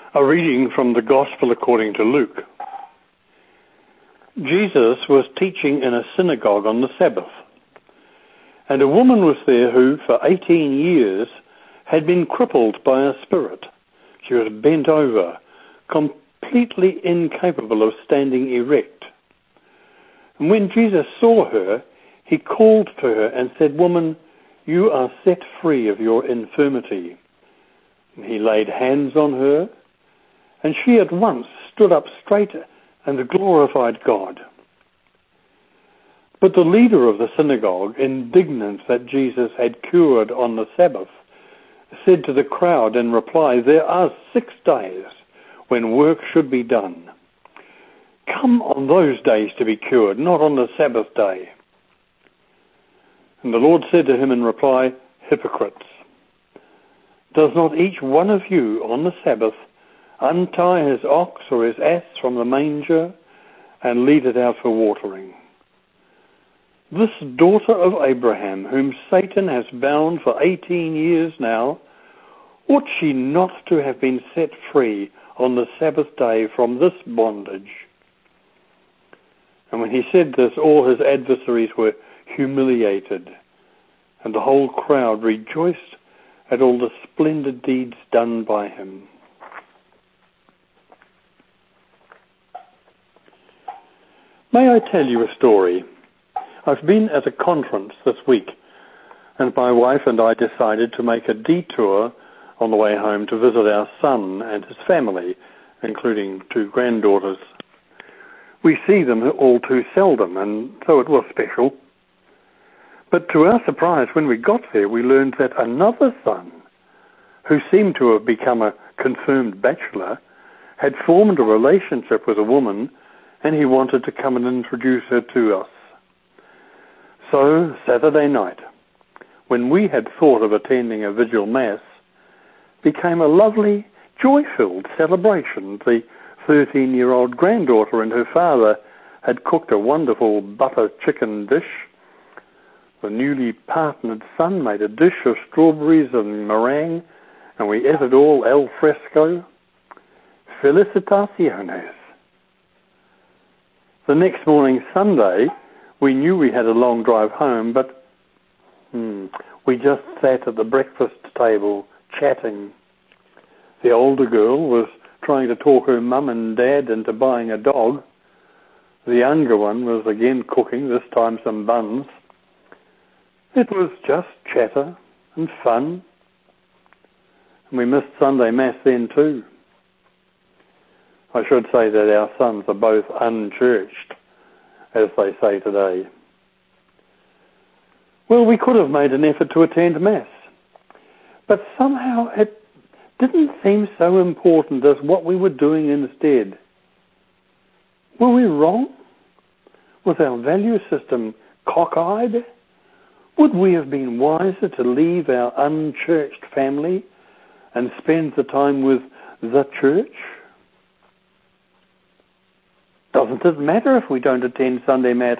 A reading from the Gospel according to Luke. Jesus was teaching in a synagogue on the Sabbath, and a woman was there who, for 18 years, had been crippled by a spirit. She was bent over, completely incapable of standing erect. And when Jesus saw her, he called to her and said, "Woman, you are set free of your infirmity." And he laid hands on her, and she at once stood up straight and glorified God. But the leader of the synagogue, indignant that Jesus had cured on the Sabbath, said to the crowd in reply, "There are 6 days when work should be done. Come on those days to be cured, not on the Sabbath day." And the Lord said to him in reply, "Hypocrites! Does not each one of you on the Sabbath untie his ox or his ass from the manger and lead it out for watering? This daughter of Abraham, whom Satan has bound for 18 years now, ought she not to have been set free on the Sabbath day from this bondage?" And when he said this, all his adversaries were humiliated, and the whole crowd rejoiced at all the splendid deeds done by him. May I tell you a story? I've been at a conference this week, and my wife and I decided to make a detour on the way home to visit our son and his family, including 2 granddaughters. We see them all too seldom, and so it was special. But to our surprise, when we got there, we learned that another son, who seemed to have become a confirmed bachelor, had formed a relationship with a woman, and he wanted to come and introduce her to us. So, Saturday night, when we had thought of attending a vigil mass, became a lovely, joy-filled celebration. The 13-year-old granddaughter and her father had cooked a wonderful butter chicken dish. The newly partnered son made a dish of strawberries and meringue, and we ate it all al fresco. Felicitaciones. The next morning, Sunday, we knew we had a long drive home, but we just sat at the breakfast table chatting. The older girl was trying to talk her mum and dad into buying a dog. The younger one was again cooking, this time some buns. It was just chatter and fun. And we missed Sunday Mass then too. I should say that our sons are both unchurched, as they say today. Well, we could have made an effort to attend Mass, but somehow it didn't seem so important as what we were doing instead. Were we wrong? Was our value system cockeyed? Would we have been wiser to leave our unchurched family and spend the time with the church? Doesn't it matter if we don't attend Sunday Mass?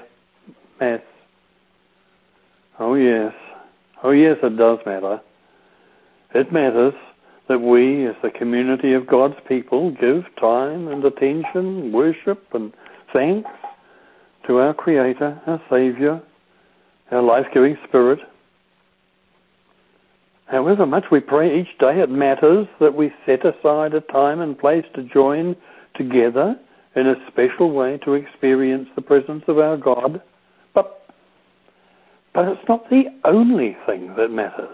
Oh yes, it does matter. It matters that we, as the community of God's people, give time and attention, worship and thanks to our Creator, our Saviour, our life-giving Spirit. However much we pray each day, it matters that we set aside a time and place to join together in a special way to experience the presence of our God. But it's not the only thing that matters.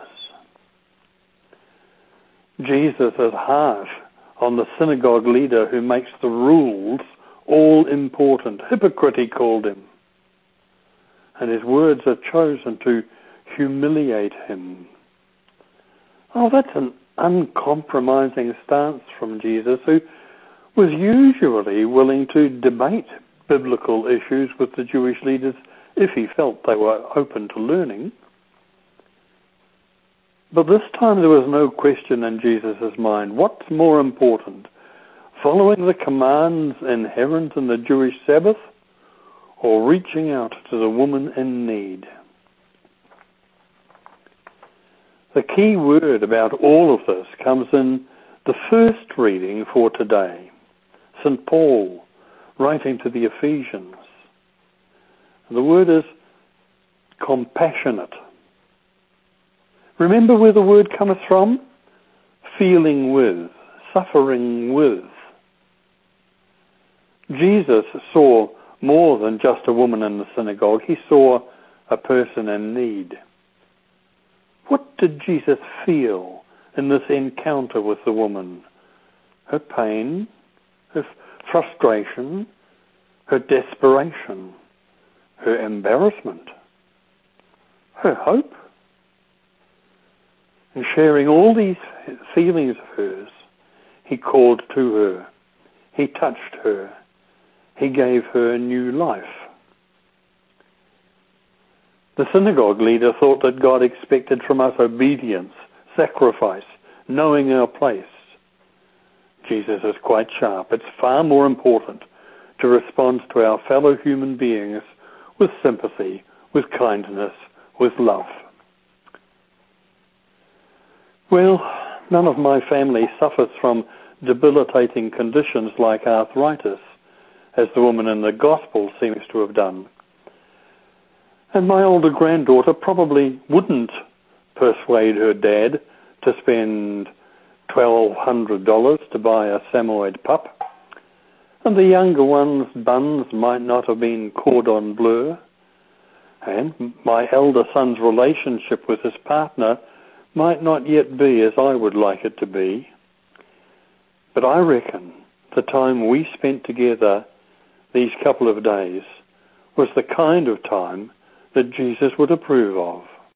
Jesus is harsh on the synagogue leader who makes the rules all important. Hypocrite, he called him. And his words are chosen to humiliate him. Oh, that's an uncompromising stance from Jesus, who was usually willing to debate biblical issues with the Jewish leaders if he felt they were open to learning. But this time there was no question in Jesus' mind. What's more important, following the commands inherent in the Jewish Sabbath, or reaching out to the woman in need? The key word about all of this comes in The first reading for today, St. Paul writing to the Ephesians. The word is compassionate. Remember where the word cometh from? Feeling with, suffering with. Jesus saw more than just a woman in the synagogue. He saw a person in need. What did Jesus feel in this encounter with the woman? Her pain, her frustration, her desperation, her embarrassment, her hope. And sharing all these feelings of hers, he called to her. He touched her. He gave her new life. The synagogue leader thought that God expected from us obedience, sacrifice, knowing our place. Jesus is quite sharp. It's far more important to respond to our fellow human beings with sympathy, with kindness, with love. Well, none of my family suffers from debilitating conditions like arthritis, as the woman in the Gospel seems to have done. And my older granddaughter probably wouldn't persuade her dad to spend $1,200 to buy a Samoyed pup. And the younger one's buns might not have been cordon bleu. And my elder son's relationship with his partner might not yet be as I would like it to be. But I reckon the time we spent together these couple of days was the kind of time that Jesus would approve of.